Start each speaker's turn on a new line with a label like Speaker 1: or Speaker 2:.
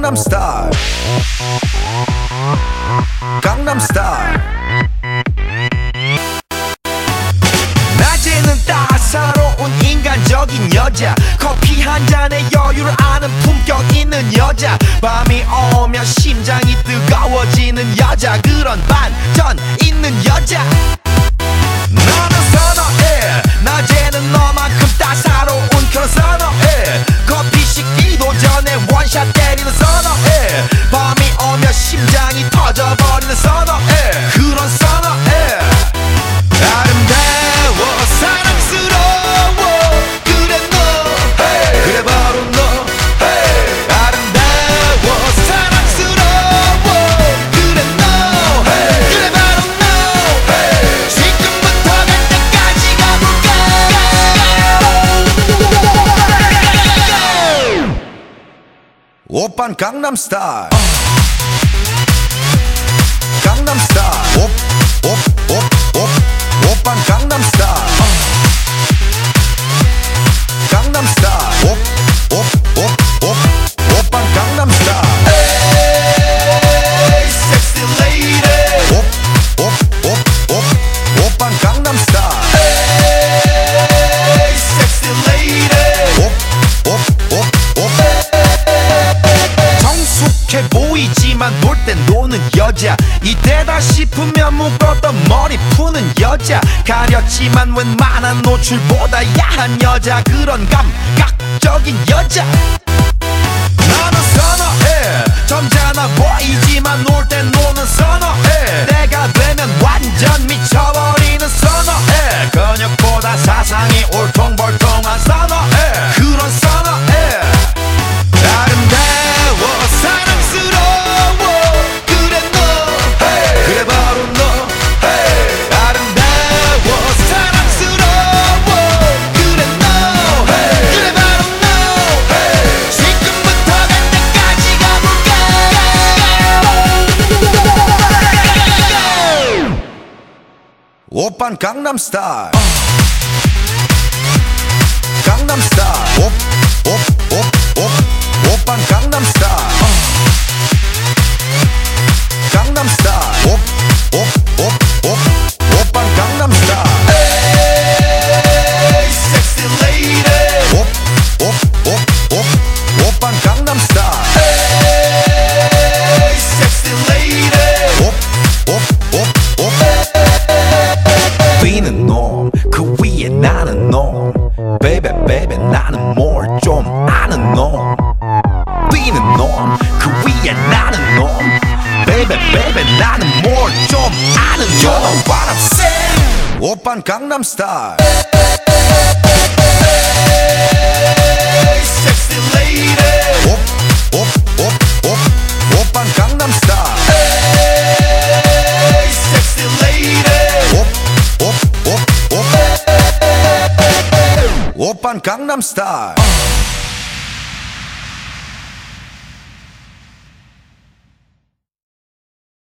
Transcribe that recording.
Speaker 1: 강남스타일 강남스타일 낮에는 따사로운 인간적인 여자 커피 한 잔에 여유를 아는 품격 있는 여자 밤이 오면 심장이 뜨거워지는 여자 그런 반전 있는 여자 너는 선호해 낮에는 너만큼 따사로운 그런 선호해 커피 식기도 전에 원샷 때리는 선호해 밤이 오면 심장이 터져버리는 선호해 그런 선호해 아름다워 사랑스러워 그래 너 hey. 그래 바로 너 hey. 아름다워 사랑스러워 그래 너 hey. 그래 바로 너 hey. 지금부터 갈 때까지 가볼까 오빤 강남스타일 강남스타일 오빤 강남스타일 강남스타일 오빤 강남스타일 에이 섹시 레이디 오빤 강남스타일 에이 섹시 레이디 성숙해 보이지만 놀 땐 노는 여자 이때다 싶으면 묶었던 머리 푸는 여자 가렸지만 웬만한 노출보다 야한 여자 그런 감각적인 여자 나는 선호해 점잖아 보이지만 놀 땐 노는 선호해 내가 되면 완전 미쳐버리는 선호해 근육보다 사상이 울퉁불퉁한 선호해 그런 선호해 아름다워 사랑스러워 그래 너 hey. 그래 바로 너 hey. 아름다워 사랑스러워 그래 너 hey. 그래 바로 너 hey. 지금부터 갈 때까지 가볼까 오빤 강남스타일 강남스타일 오빤 강남스타일 강남스타일 오빤 강남스타일 에이 섹시 레이디 오빤 강남스타일 에이 섹시 레이디 뛰는 놈 그 위에 나는 놈 베이베 베이베 나는 뭘 좀 아는 놈 뛰는 놈 그 위에 나는 놈 베이베 베이베 나는 뭘 좀 아는 놈 You know what I'm saying 오빤 강남스타일 에이 섹시 레이디 오빤 강남스타일 에이 섹시 레이디 오빤 강남스타일